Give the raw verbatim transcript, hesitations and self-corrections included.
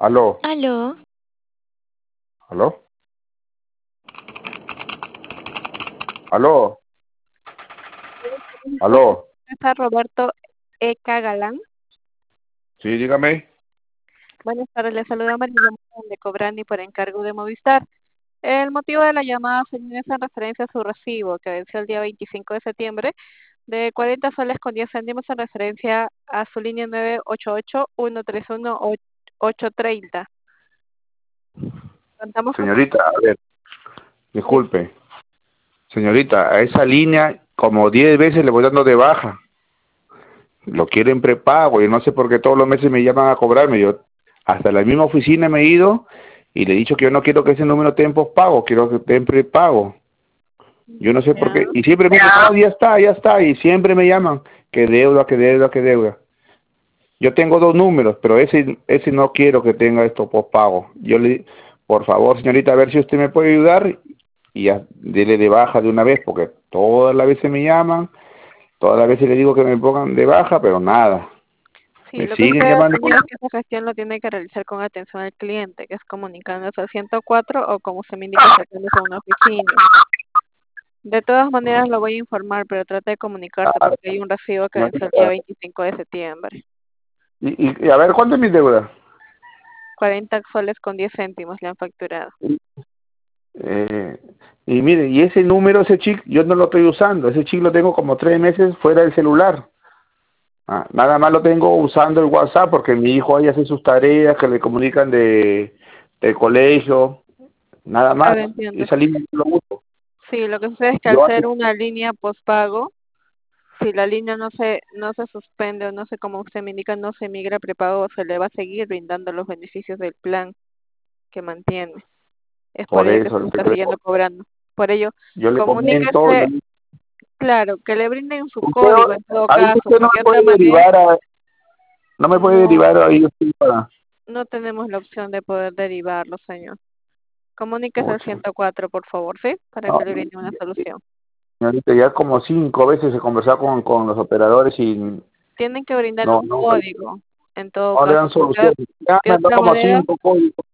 Aló, Aló, aló, aló, aló. Está Roberto Eca Galán. Sí, dígame. Buenas tardes, le saluda María de Cobrani por encargo de Movistar. El motivo de la llamada, señor, es en referencia a su recibo que venció el día veinticinco de septiembre de cuarenta soles con diez céntimos en referencia a su línea nueve ocho ocho, uno tres uno, ocho tres cero. Contamos con Señorita, a ver, su... disculpe. Señorita, a esa línea como diez veces le voy dando de baja. Lo quieren prepago. Yo no sé por qué todos los meses me llaman a cobrarme. Yo hasta la misma oficina me he ido y le he dicho que yo no quiero que ese número esté en pospago, quiero que esté en prepago. Yo no sé por Ya. qué. Y siempre me dicen, "No, ya está, ya está". Y siempre me llaman, que deuda, que deuda, que deuda. Yo tengo dos números, pero ese ese no quiero que tenga esto pospago. Yo le, por favor, señorita, a ver si usted me puede ayudar y ya dele de baja de una vez, porque todas las veces me llaman, todas las veces le digo que me pongan de baja, pero nada. Sí, Me lo que siguen sucede, llamando. señor, es que esa gestión lo tiene que realizar con atención al cliente, que es comunicándose al ciento cuatro o como se me indica, acercándose a una oficina. De todas maneras lo voy a informar, pero trate de comunicarse Ah, porque hay un recibo que vence el día señorita. veinticinco de septiembre. Y, y, y a ver, ¿cuánto es mi deuda? cuarenta soles con diez céntimos le han facturado. Eh, y mire, y ese número, ese chip, yo no lo estoy usando. Ese chip lo tengo como tres meses fuera del celular. Ah, nada más lo tengo usando el WhatsApp porque mi hijo ahí hace sus tareas que le comunican de del colegio, nada más. Ahora entiendo. Esa línea no lo uso. Sí, lo que sucede es que al Yo ser antes, una línea postpago, si la línea no se no se suspende o no sé cómo usted me indica, no se migra a prepago, se le va a seguir brindando los beneficios del plan que mantiene. Es por por ello que eso, se le está siguiendo cobrando. Por ello, yo le comento, comuníquese, le- claro, que le brinden su usted, código en todo ahí caso, usted no porque me de otra puede manera derivar a, no me puede no derivar ahí usted para, no tenemos la opción de poder derivarlo, señor. Comuníquese al pucha, ciento cuatro, por favor, ¿sí? Para no, que le brinden una solución. señorita, ya como cinco veces he conversado con, con los operadores y Tienen que brindarle no, un no, código, en todo no le caso, dan porque solución. Ya de me han dado otra como manera cinco códigos.